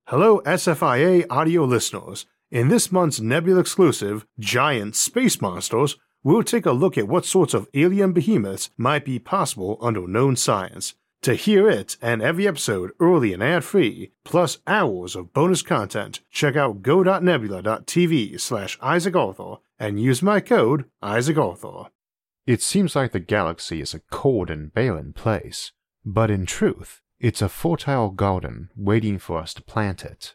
Hello, SFIA audio listeners. In this month's Nebula exclusive, Giant Space Monsters, we'll take a look at what sorts of alien behemoths might be possible under known science. To hear it and every episode early and ad-free, plus hours of bonus content, check out go.nebula.tv/IsaacArthur and use my code IsaacArthur. It seems like the galaxy is a cold and barren place, but in truth, it's a fertile garden waiting for us to plant it.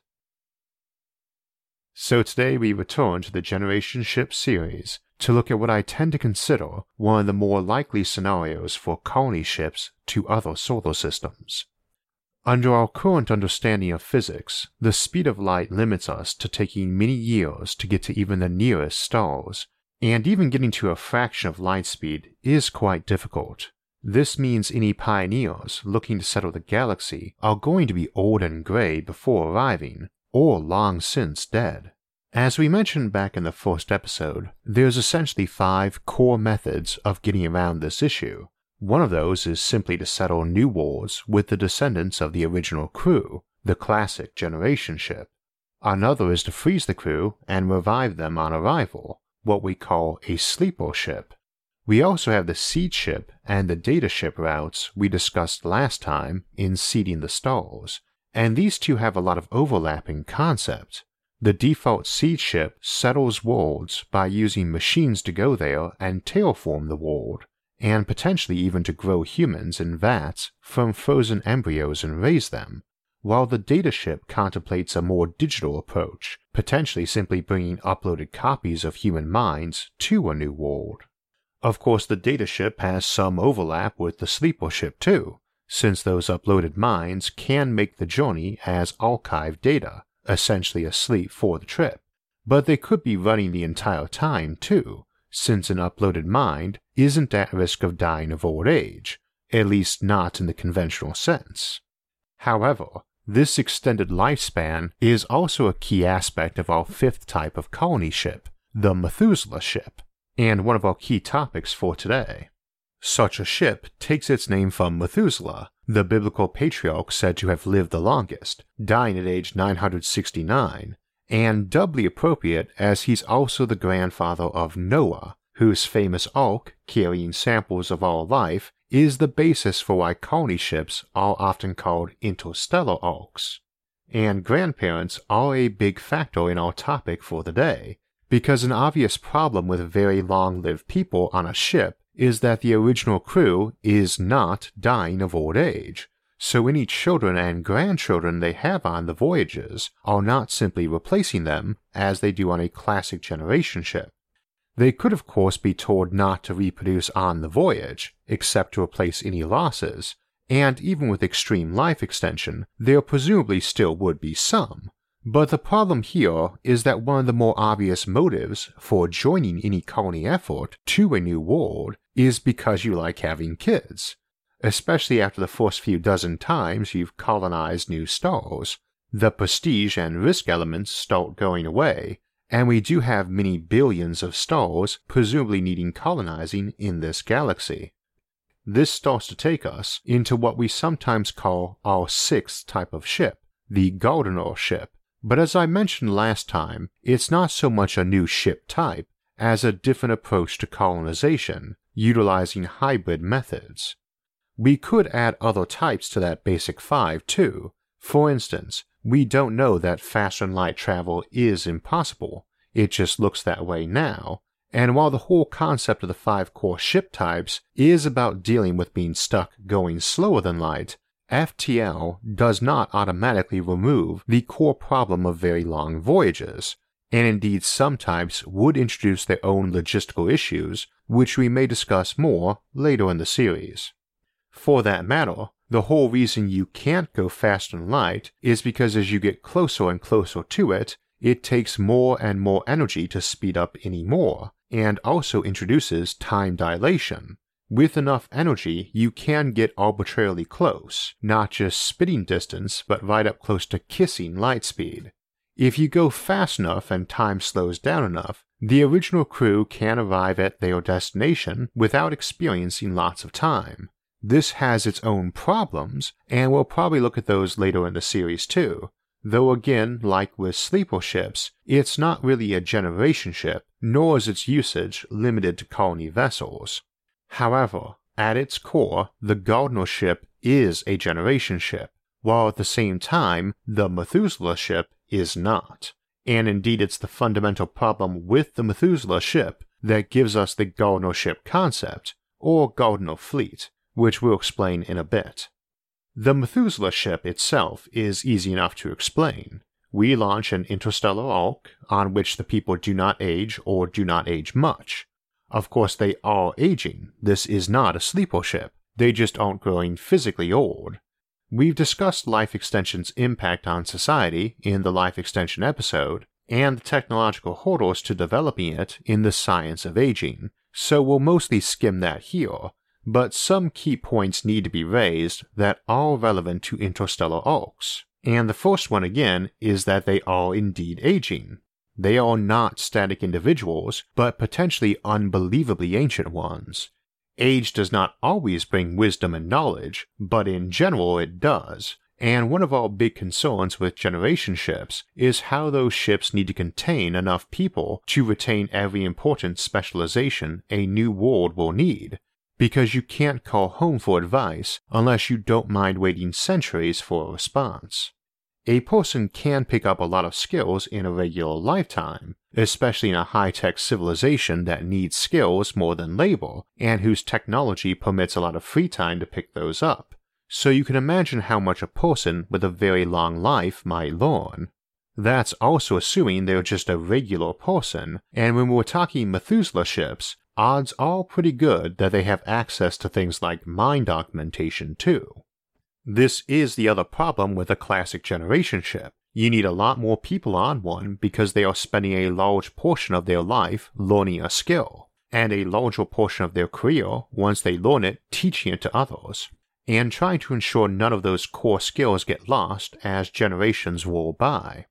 So today we return to the Generation Ship series to look at what I tend to consider one of the more likely scenarios for colony ships to other solar systems. Under our current understanding of physics, the speed of light limits us to taking many years to get to even the nearest stars, and even getting to a fraction of light speed is quite difficult. This means any pioneers looking to settle the galaxy are going to be old and gray before arriving, or long since dead. As we mentioned back in the first episode, there's essentially 5 core methods of getting around this issue. One of those is simply to settle new worlds with the descendants of the original crew, the classic Generation Ship. Another is to freeze the crew and revive them on arrival, what we call a sleeper ship. We also have the seed ship and the data ship routes we discussed last time in Seeding the Stars, and these two have a lot of overlapping concept. The default seed ship settles worlds by using machines to go there and terraform the world, and potentially even to grow humans in vats from frozen embryos and raise them, while the data ship contemplates a more digital approach, potentially simply bringing uploaded copies of human minds to a new world. Of course, the data ship has some overlap with the sleeper ship too, since those uploaded minds can make the journey as archived data, essentially asleep for the trip, but they could be running the entire time too, since an uploaded mind isn't at risk of dying of old age, at least not in the conventional sense. However, this extended lifespan is also a key aspect of our 5th type of colony ship, the Methuselah ship, and one of our key topics for today. Such a ship takes its name from Methuselah, the biblical patriarch said to have lived the longest, dying at age 969, and doubly appropriate as he's also the grandfather of Noah, whose famous ark, carrying samples of our life, is the basis for why colony ships are often called interstellar arks. And grandparents are a big factor in our topic for the day, because an obvious problem with very long-lived people on a ship is that the original crew is not dying of old age, so any children and grandchildren they have on the voyages are not simply replacing them as they do on a classic Generation ship. They could of course be told not to reproduce on the voyage, except to replace any losses, and even with extreme life extension, there presumably still would be some. But the problem here is that one of the more obvious motives for joining any colony effort to a new world is because you like having kids, especially after the first few dozen times you've colonized new stars. The prestige and risk elements start going away, and we do have many billions of stars presumably needing colonizing in this galaxy. This starts to take us into what we sometimes call our 6th type of ship, the Gardener ship. But as I mentioned last time, it's not so much a new ship type as a different approach to colonization, utilizing hybrid methods. We could add other types to that basic 5 too. For instance, we don't know that faster-than-light travel is impossible, it just looks that way now, and while the whole concept of the 5 core ship types is about dealing with being stuck going slower than light, FTL does not automatically remove the core problem of very long voyages, and indeed some types would introduce their own logistical issues, which we may discuss more later in the series. For that matter, the whole reason you can't go faster than light is because as you get closer and closer to it, it takes more and more energy to speed up any more, and also introduces time dilation. With enough energy, you can get arbitrarily close, not just spitting distance, but right up close to kissing light speed. If you go fast enough and time slows down enough, the original crew can arrive at their destination without experiencing lots of time. This has its own problems, and we'll probably look at those later in the series too, Though again, like with sleeper ships, it's not really a generation ship, nor is its usage limited to colony vessels. However, at its core, the Gardner ship is a generation ship, while at the same time, the Methuselah ship is not. And indeed it's the fundamental problem with the Methuselah ship that gives us the Gardner ship concept, or Gardner fleet, which we'll explain in a bit. The Methuselah ship itself is easy enough to explain. We launch an interstellar arc on which the people do not age or do not age much. Of course they are aging, this is not a sleeper ship, they just aren't growing physically old. We've discussed life extension's impact on society in the life extension episode, and the technological hurdles to developing it in the science of aging, so we'll mostly skim that here, but some key points need to be raised that are relevant to interstellar arcs, and the first one again is that they are indeed aging. They are not static individuals, but potentially unbelievably ancient ones. Age does not always bring wisdom and knowledge, but in general it does, and one of our big concerns with generation ships is how those ships need to contain enough people to retain every important specialization a new world will need, because you can't call home for advice unless you don't mind waiting centuries for a response. A person can pick up a lot of skills in a regular lifetime, especially in a high-tech civilization that needs skills more than labor, and whose technology permits a lot of free time to pick those up, so you can imagine how much a person with a very long life might learn. That's also assuming they're just a regular person, and when we're talking Methuselah ships, odds are pretty good that they have access to things like mind augmentation too. This is the other problem with a classic generation ship. You need a lot more people on one because they are spending a large portion of their life learning a skill, and a larger portion of their career, once they learn it, teaching it to others, and trying to ensure none of those core skills get lost as generations roll by.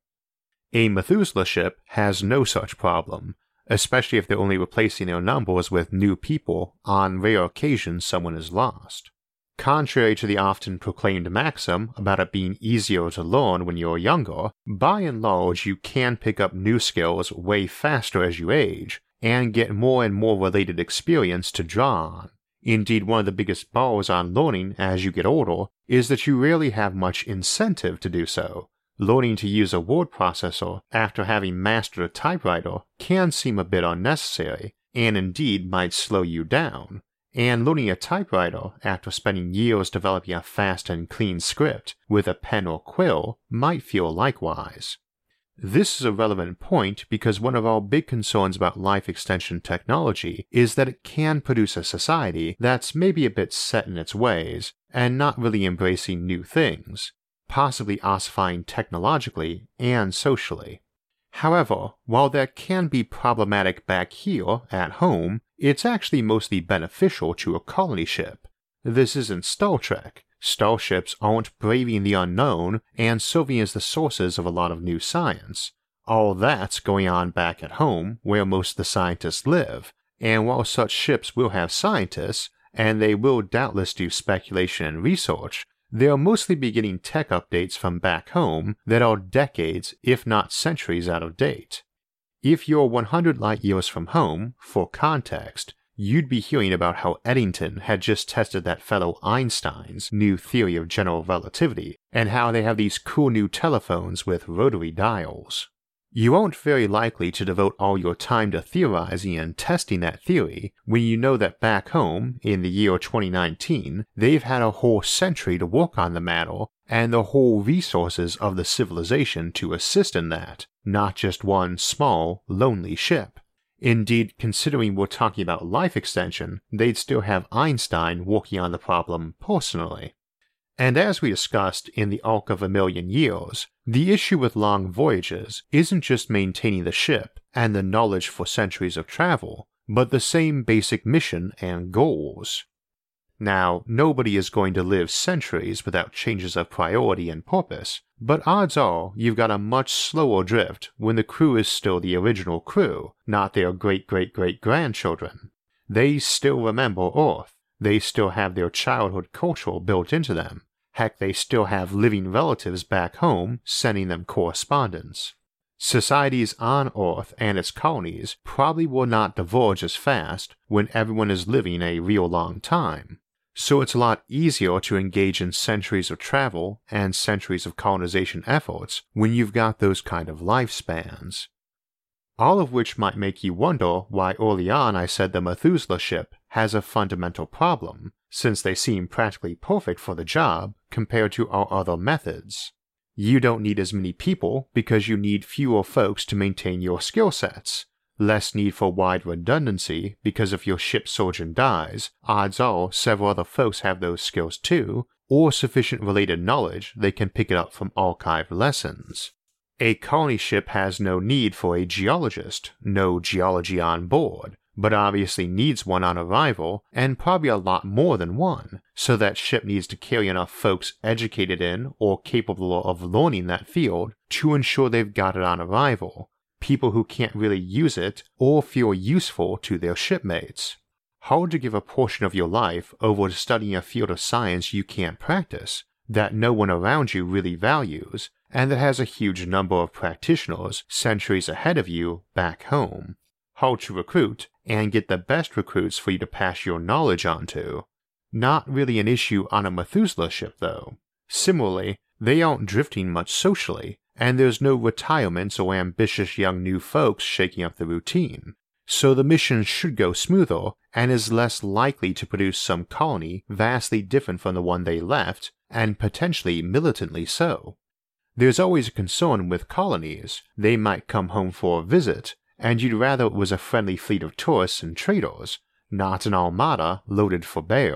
A Methuselah ship has no such problem, especially if they're only replacing their numbers with new people on rare occasions someone is lost. Contrary to the often proclaimed maxim about it being easier to learn when you're younger, by and large you can pick up new skills way faster as you age, and get more and more related experience to draw on. Indeed, one of the biggest bars on learning as you get older is that you rarely have much incentive to do so. Learning to use a word processor after having mastered a typewriter can seem a bit unnecessary, and indeed might slow you down. And learning a typewriter after spending years developing a fast and clean script with a pen or quill might feel likewise. This is a relevant point because one of our big concerns about life extension technology is that it can produce a society that's maybe a bit set in its ways and not really embracing new things, possibly ossifying technologically and socially. However, while that can be problematic back here at home, it's actually mostly beneficial to a colony ship. This isn't Star Trek. Starships aren't braving the unknown and serving as the sources of a lot of new science. All that's going on back at home, where most of the scientists live, and while such ships will have scientists, and they will doubtless do speculation and research, they'll mostly be getting tech updates from back home that are decades, if not centuries, out of date. If you're 100 light years from home, for context, you'd be hearing about how Eddington had just tested that fellow Einstein's new theory of general relativity, and how they have these cool new telephones with rotary dials. You aren't very likely to devote all your time to theorizing and testing that theory when you know that back home, in the year 2019, they've had a whole century to work on the matter, and the whole resources of the civilization to assist in that, not just one small, lonely ship. Indeed, considering we're talking about life extension, they'd still have Einstein working on the problem personally. And as we discussed in the Arc of a Million Years, the issue with long voyages isn't just maintaining the ship and the knowledge for centuries of travel, but the same basic mission and goals. Now, nobody is going to live centuries without changes of priority and purpose, but odds are you've got a much slower drift when the crew is still the original crew, not their great-great-great-grandchildren. They still remember Earth, they still have their childhood culture built into them, Heck, they still have living relatives back home sending them correspondence. Societies on Earth and its colonies probably will not divulge as fast when everyone is living a real long time, so it's a lot easier to engage in centuries of travel and centuries of colonization efforts when you've got those kind of lifespans. All of which might make you wonder why early on I said the Methuselah ship has a fundamental problem, since they seem practically perfect for the job compared to our other methods. You don't need as many people because you need fewer folks to maintain your skill sets, less need for wide redundancy because if your ship surgeon dies, odds are several other folks have those skills too, or sufficient related knowledge they can pick it up from archived lessons. A colony ship has no need for a geologist, no geology on board, but obviously needs one on arrival, and probably a lot more than one, so that ship needs to carry enough folks educated in or capable of learning that field to ensure they've got it on arrival, people who can't really use it or feel useful to their shipmates. Hard to give a portion of your life over to studying a field of science you can't practice, that no one around you really values, and that has a huge number of practitioners centuries ahead of you back home. Hard to recruit, and get the best recruits for you to pass your knowledge on to. Not really an issue on a Methuselah ship, though. Similarly, they aren't drifting much socially, and there's no retirements or ambitious young new folks shaking up the routine, so the mission should go smoother and is less likely to produce some colony vastly different from the one they left, and potentially militantly so. There's always a concern with colonies. They might come home for a visit, and you'd rather it was a friendly fleet of tourists and traders, not an armada loaded for bear.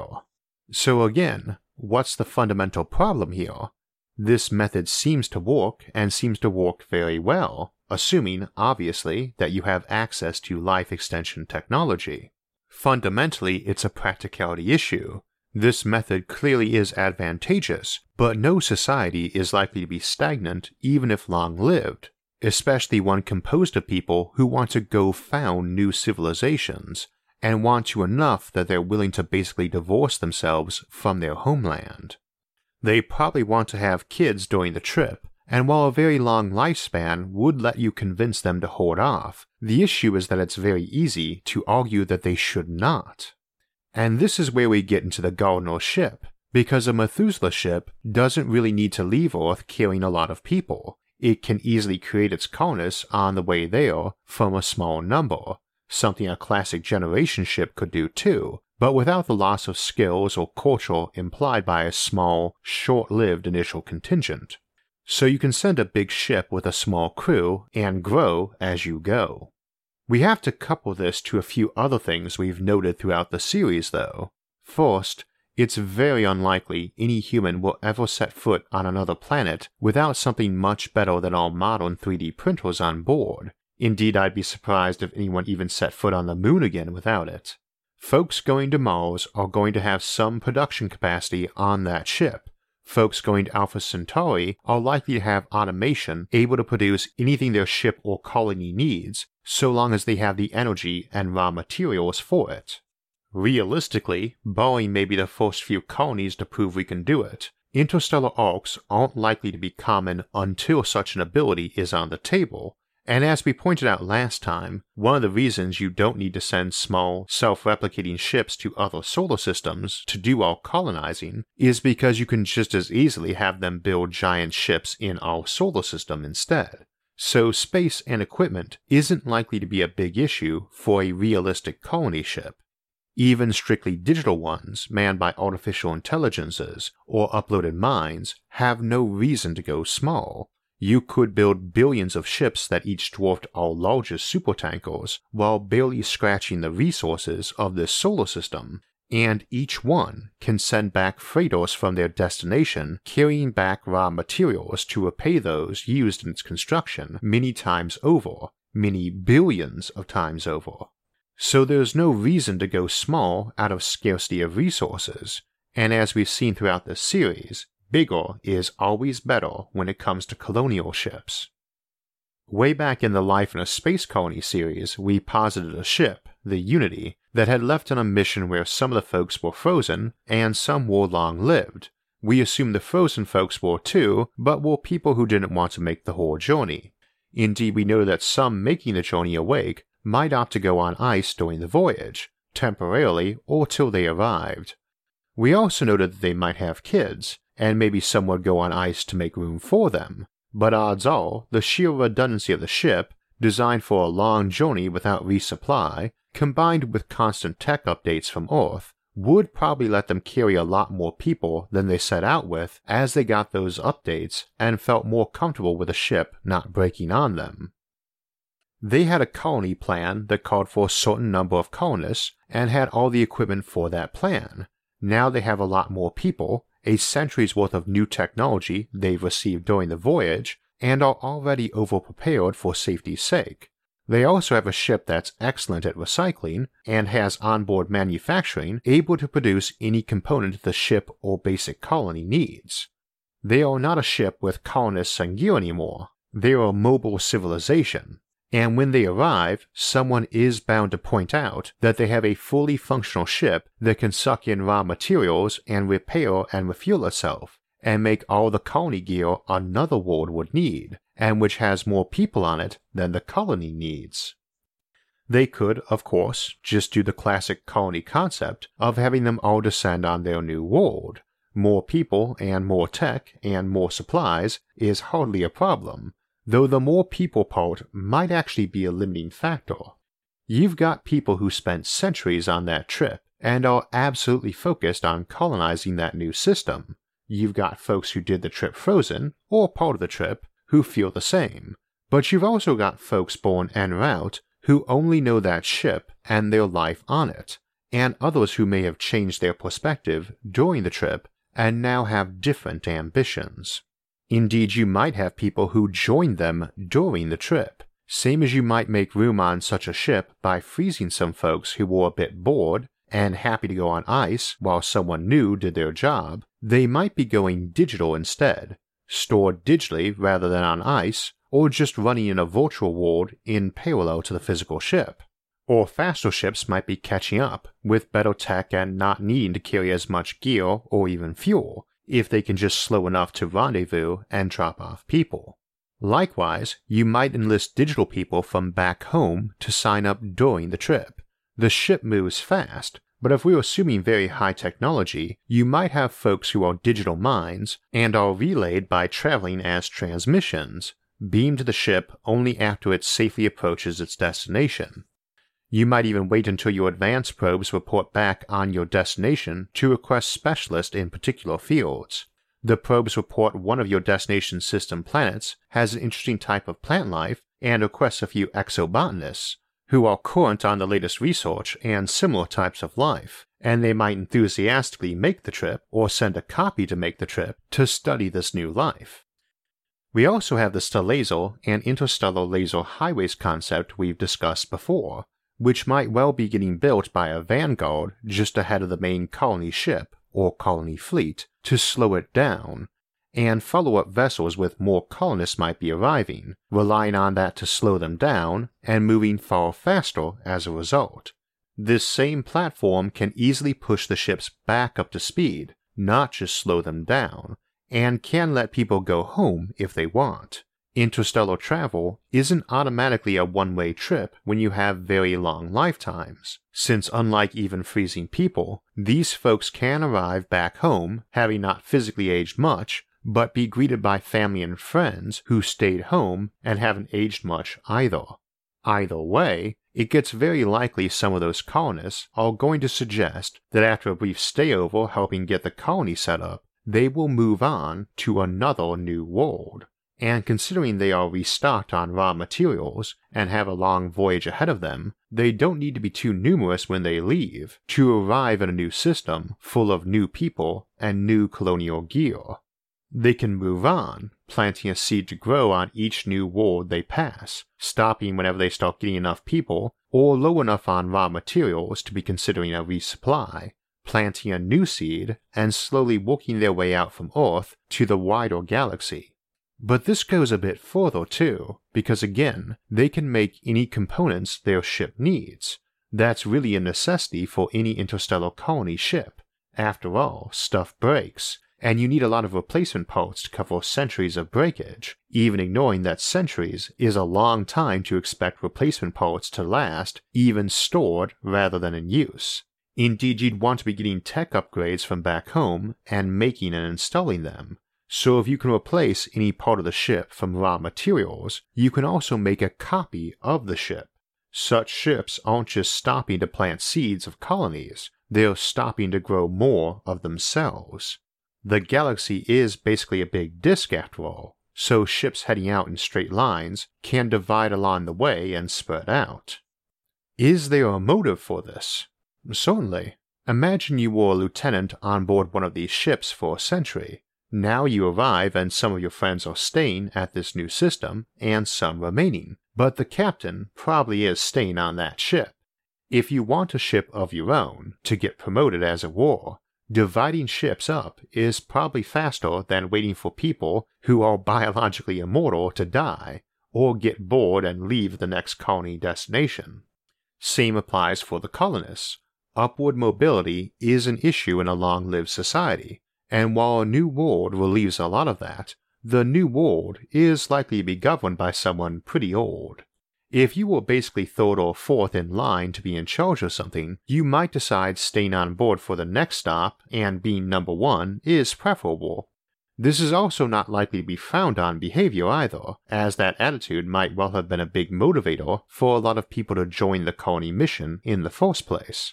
So again, what's the fundamental problem here? This method seems to work, and seems to work very well, assuming, obviously, that you have access to life extension technology. Fundamentally, it's a practicality issue. This method clearly is advantageous, but no society is likely to be stagnant even if long-lived, especially one composed of people who want to go found new civilizations, and want to enough that they're willing to basically divorce themselves from their homeland. They probably want to have kids during the trip, and while a very long lifespan would let you convince them to hold off, the issue is that it's very easy to argue that they should not. And this is where we get into the Gardner ship, because a Methuselah ship doesn't really need to leave Earth carrying a lot of people. It can easily create its colonists on the way there from a small number, something a classic generation ship could do too, but without the loss of skills or culture implied by a small, short-lived initial contingent. So you can send a big ship with a small crew and grow as you go. We have to couple this to a few other things we've noted throughout the series though. First, it's very unlikely any human will ever set foot on another planet without something much better than our modern 3D printers on board. Indeed, I'd be surprised if anyone even set foot on the moon again without it. Folks going to Mars are going to have some production capacity on that ship. Folks going to Alpha Centauri are likely to have automation able to produce anything their ship or colony needs, so long as they have the energy and raw materials for it. Realistically, barring maybe the first few colonies to prove we can do it, interstellar arcs aren't likely to be common until such an ability is on the table, and as we pointed out last time, one of the reasons you don't need to send small, self-replicating ships to other solar systems to do all colonizing is because you can just as easily have them build giant ships in our solar system instead. So space and equipment isn't likely to be a big issue for a realistic colony ship. Even strictly digital ones, manned by artificial intelligences or uploaded minds, have no reason to go small. You could build billions of ships that each dwarfed our largest supertankers while barely scratching the resources of this solar system, and each one can send back freighters from their destination carrying back raw materials to repay those used in its construction many times over, many billions of times over. So there's no reason to go small out of scarcity of resources, and as we've seen throughout this series, bigger is always better when it comes to colonial ships. Way back in the Life in a Space Colony series, we posited a ship, the Unity, that had left on a mission where some of the folks were frozen and some were long-lived. We assume the frozen folks were too, but were people who didn't want to make the whole journey. Indeed, we know that some making the journey awake might opt to go on ice during the voyage, temporarily or till they arrived. We also noted that they might have kids, and maybe some would go on ice to make room for them, but odds are the sheer redundancy of the ship, designed for a long journey without resupply, combined with constant tech updates from Earth, would probably let them carry a lot more people than they set out with as they got those updates and felt more comfortable with the ship not breaking on them. They had a colony plan that called for a certain number of colonists and had all the equipment for that plan. Now they have a lot more people, a century's worth of new technology they've received during the voyage, and are already over-prepared for safety's sake. They also have a ship that's excellent at recycling and has onboard manufacturing able to produce any component the ship or basic colony needs. They are not a ship with colonists and gear anymore. They are a mobile civilization, and when they arrive, someone is bound to point out that they have a fully functional ship that can suck in raw materials and repair and refuel itself, and make all the colony gear another world would need, and which has more people on it than the colony needs. They could, of course, just do the classic colony concept of having them all descend on their new world. More people and more tech and more supplies is hardly a problem, though the more people part might actually be a limiting factor. You've got people who spent centuries on that trip and are absolutely focused on colonizing that new system. You've got folks who did the trip frozen, or part of the trip, who feel the same. But you've also got folks born en route who only know that ship and their life on it, and others who may have changed their perspective during the trip and now have different ambitions. Indeed, you might have people who joined them during the trip, same as you might make room on such a ship by freezing some folks who were a bit bored and happy to go on ice while someone new did their job. They might be going digital instead, stored digitally rather than on ice, or just running in a virtual world in parallel to the physical ship. Or faster ships might be catching up, with better tech and not needing to carry as much gear or even fuel, if they can just slow enough to rendezvous and drop off people. Likewise, you might enlist digital people from back home to sign up during the trip. The ship moves fast, but if we're assuming very high technology, you might have folks who are digital minds and are relayed by traveling as transmissions, beamed to the ship only after it safely approaches its destination. You might even wait until your advanced probes report back on your destination to request specialists in particular fields. The probes report one of your destination system planets has an interesting type of plant life and requests a few exobotanists, who are current on the latest research and similar types of life, and they might enthusiastically make the trip or send a copy to make the trip to study this new life. We also have the Stellaser and interstellar laser highways concept we've discussed before, which might well be getting built by a vanguard just ahead of the main colony ship or colony fleet to slow it down, and follow-up vessels with more colonists might be arriving, relying on that to slow them down and moving far faster as a result. This same platform can easily push the ships back up to speed, not just slow them down, and can let people go home if they want. Interstellar travel isn't automatically a one-way trip when you have very long lifetimes, since unlike even freezing people, these folks can arrive back home having not physically aged much, but be greeted by family and friends who stayed home and haven't aged much either. Either way, it gets very likely some of those colonists are going to suggest that after a brief stayover helping get the colony set up, they will move on to another new world. And considering they are restocked on raw materials and have a long voyage ahead of them, they don't need to be too numerous when they leave to arrive in a new system full of new people and new colonial gear. They can move on, planting a seed to grow on each new world they pass, stopping whenever they start getting enough people or low enough on raw materials to be considering a resupply, planting a new seed and slowly working their way out from Earth to the wider galaxy. But this goes a bit further too, because again, they can make any components their ship needs. That's really a necessity for any interstellar colony ship. After all, stuff breaks, and you need a lot of replacement parts to cover centuries of breakage, even ignoring that centuries is a long time to expect replacement parts to last, even stored rather than in use. Indeed, you'd want to be getting tech upgrades from back home and making and installing them. So if you can replace any part of the ship from raw materials, you can also make a copy of the ship. Such ships aren't just stopping to plant seeds of colonies, they're stopping to grow more of themselves. The galaxy is basically a big disk after all, so ships heading out in straight lines can divide along the way and spread out. Is there a motive for this? Certainly. Imagine you were a lieutenant on board one of these ships for a century. Now you arrive and some of your friends are staying at this new system and some remaining, but the captain probably is staying on that ship. If you want a ship of your own, to get promoted as it were, dividing ships up is probably faster than waiting for people who are biologically immortal to die, or get bored and leave the next colony destination. Same applies for the colonists. Upward mobility is an issue in a long-lived society, and while a new world relieves a lot of that, the new world is likely to be governed by someone pretty old. If you were basically third or fourth in line to be in charge of something, you might decide staying on board for the next stop and being number one is preferable. This is also not likely to be frowned on behavior either, as that attitude might well have been a big motivator for a lot of people to join the colony mission in the first place.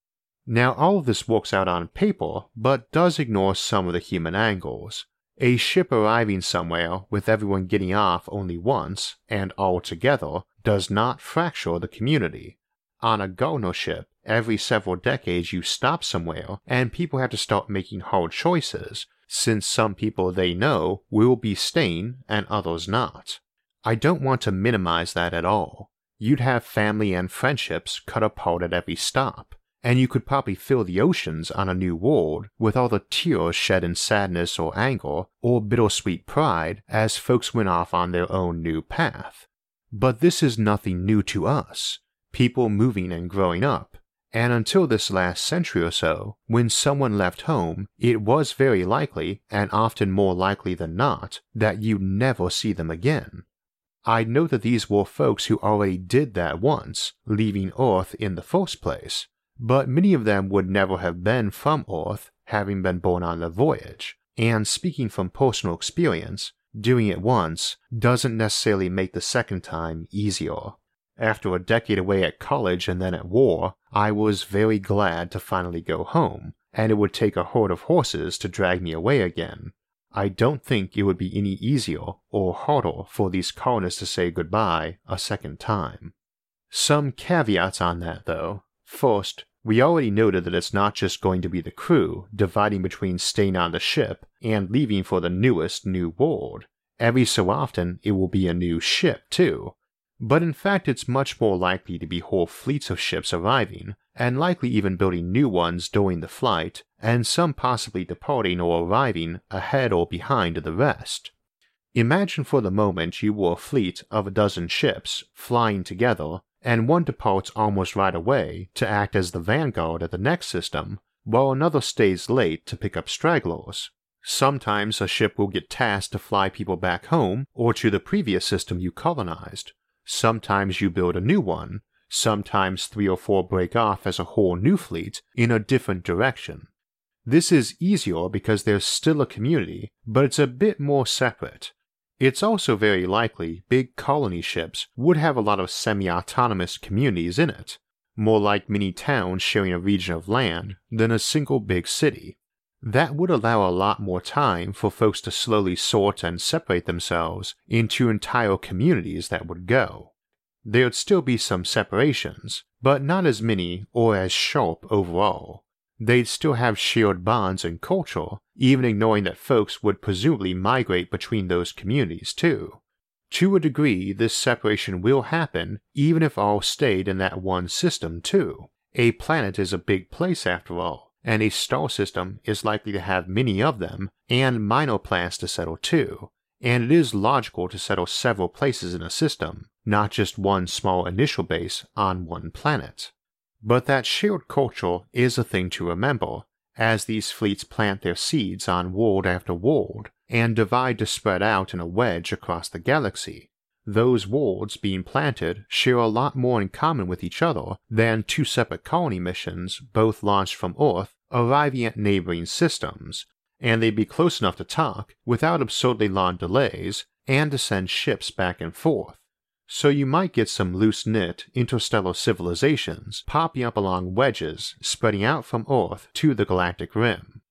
Now all of this works out on paper, but does ignore some of the human angles. A ship arriving somewhere with everyone getting off only once, and all together, does not fracture the community. On a Gardner ship, every several decades you stop somewhere, and people have to start making hard choices, since some people they know will be staying and others not. I don't want to minimize that at all. You'd have family and friendships cut apart at every stop, and you could probably fill the oceans on a new world with all the tears shed in sadness or anger or bittersweet pride as folks went off on their own new path. But this is nothing new to us, people moving and growing up, and until this last century or so, when someone left home, it was very likely, and often more likely than not, that you'd never see them again. I know that these were folks who already did that once, leaving Earth in the first place, but many of them would never have been from Earth, having been born on the voyage, and speaking from personal experience, doing it once doesn't necessarily make the second time easier. After a decade away at college and then at war, I was very glad to finally go home, and it would take a herd of horses to drag me away again. I don't think it would be any easier or harder for these colonists to say goodbye a second time. Some caveats on that though. First, we already noted that it's not just going to be the crew dividing between staying on the ship and leaving for the newest new world. Every so often it will be a new ship too. But in fact it's much more likely to be whole fleets of ships arriving, and likely even building new ones during the flight, and some possibly departing or arriving ahead or behind the rest. Imagine for the moment you were a fleet of a dozen ships flying together, and one departs almost right away to act as the vanguard at the next system, while another stays late to pick up stragglers. Sometimes a ship will get tasked to fly people back home or to the previous system you colonized. Sometimes you build a new one, sometimes 3 or 4 break off as a whole new fleet in a different direction. This is easier because there's still a community, but it's a bit more separate. It's also very likely big colony ships would have a lot of semi-autonomous communities in it, more like mini towns sharing a region of land than a single big city. That would allow a lot more time for folks to slowly sort and separate themselves into entire communities that would go. There'd still be some separations, but not as many or as sharp overall. They'd still have shared bonds and culture, even ignoring that folks would presumably migrate between those communities too. To a degree, this separation will happen even if all stayed in that one system too. A planet is a big place after all, and a star system is likely to have many of them and minor planets to settle too, and it is logical to settle several places in a system, not just one small initial base on one planet. But that shared culture is a thing to remember, as these fleets plant their seeds on world after world and divide to spread out in a wedge across the galaxy. Those worlds being planted share a lot more in common with each other than two separate colony missions, both launched from Earth, arriving at neighboring systems, and they'd be close enough to talk without absurdly long delays and to send ships back and forth. So you might get some loose-knit interstellar civilizations popping up along wedges spreading out from Earth to the galactic rim.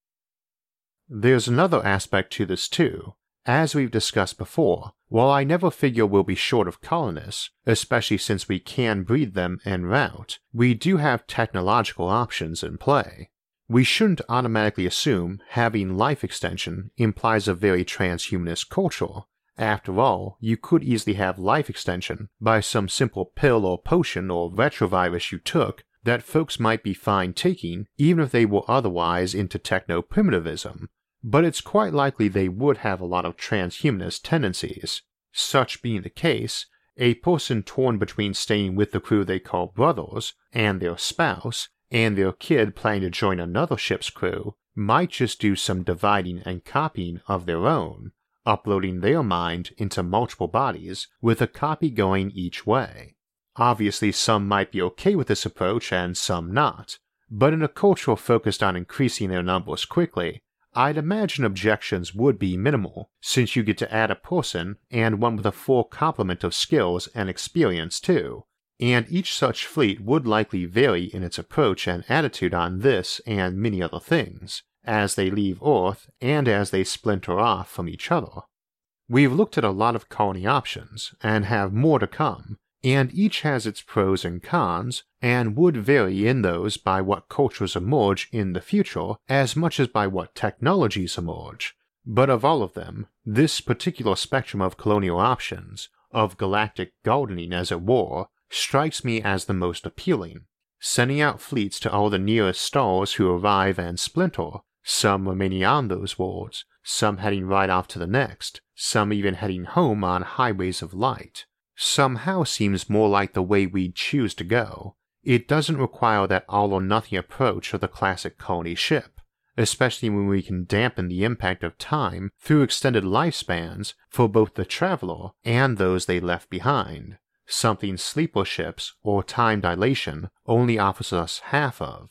There's another aspect to this too. As we've discussed before, while I never figure we'll be short of colonists, especially since we can breed them en route, we do have technological options in play. We shouldn't automatically assume having life extension implies a very transhumanist culture. After all, you could easily have life extension by some simple pill or potion or retrovirus you took that folks might be fine taking even if they were otherwise into techno-primitivism. But it's quite likely they would have a lot of transhumanist tendencies. Such being the case, a person torn between staying with the crew they call brothers, and their spouse, and their kid planning to join another ship's crew, might just do some dividing and copying of their own, uploading their mind into multiple bodies with a copy going each way. Obviously some might be okay with this approach and some not, but in a culture focused on increasing their numbers quickly, I'd imagine objections would be minimal, since you get to add a person and one with a full complement of skills and experience too, and each such fleet would likely vary in its approach and attitude on this and many other things, as they leave Earth and as they splinter off from each other. We've looked at a lot of colony options, and have more to come, and each has its pros and cons, and would vary in those by what cultures emerge in the future as much as by what technologies emerge. But of all of them, this particular spectrum of colonial options, of galactic gardening as it were, strikes me as the most appealing. Sending out fleets to all the nearest stars who arrive and splinter, some remaining on those worlds, some heading right off to the next, some even heading home on highways of light, somehow seems more like the way we'd choose to go. It doesn't require that all-or-nothing approach of the classic colony ship, especially when we can dampen the impact of time through extended lifespans for both the traveler and those they left behind, something sleeper ships or time dilation only offers us half of.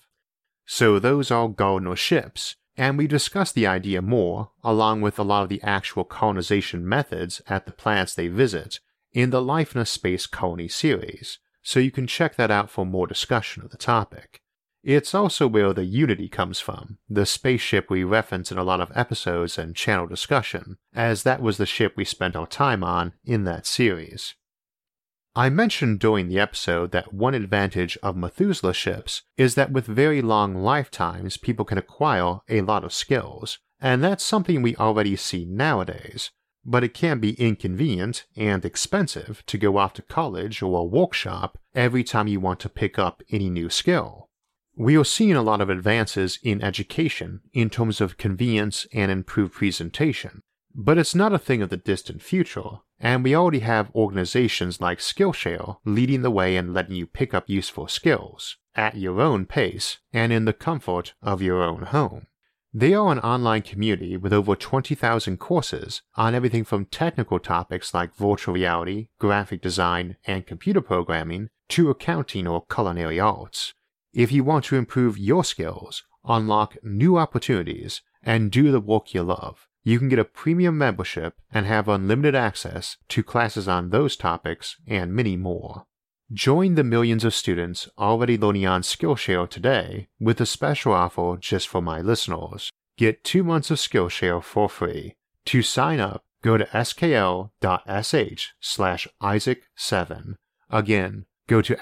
So those are Gardner ships, and we discussed the idea more, along with a lot of the actual colonization methods at the planets they visit, in the Life in a Space Colony series, so you can check that out for more discussion of the topic. It's also where the Unity comes from, the spaceship we reference in a lot of episodes and channel discussion, as that was the ship we spent our time on in that series. I mentioned during the episode that one advantage of Methuselah ships is that with very long lifetimes people can acquire a lot of skills, and that's something we already see nowadays. But it can be inconvenient and expensive to go off to college or a workshop every time you want to pick up any new skill. We are seeing a lot of advances in education in terms of convenience and improved presentation, but it's not a thing of the distant future, and we already have organizations like Skillshare leading the way and letting you pick up useful skills at your own pace and in the comfort of your own home. They are an online community with over 20,000 courses on everything from technical topics like virtual reality, graphic design, and computer programming to accounting or culinary arts. If you want to improve your skills, unlock new opportunities, and do the work you love, you can get a premium membership and have unlimited access to classes on those topics and many more. Join the millions of students already learning on Skillshare today with a special offer just for my listeners. Get 2 months of Skillshare for free. To sign up, go to skl.sh/Isaac7. Again, go to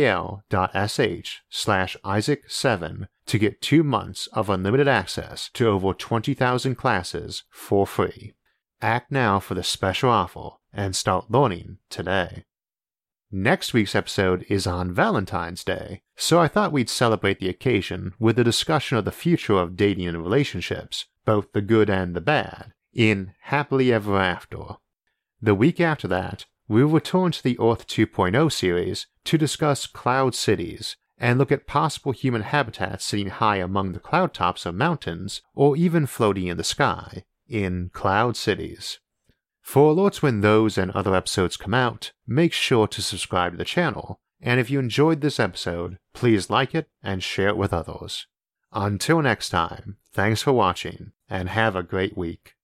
skl.sh/Isaac7 to get 2 months of unlimited access to over 20,000 classes for free. Act now for the special offer and start learning today. Next week's episode is on Valentine's Day, so I thought we'd celebrate the occasion with a discussion of the future of dating and relationships, both the good and the bad, in Happily Ever After. The week after that, we'll return to the Earth 2.0 series to discuss Cloud Cities, and look at possible human habitats sitting high among the cloud tops of mountains or even floating in the sky in Cloud Cities. For alerts when those and other episodes come out, make sure to subscribe to the channel, and if you enjoyed this episode, please like it and share it with others. Until next time, thanks for watching, and have a great week.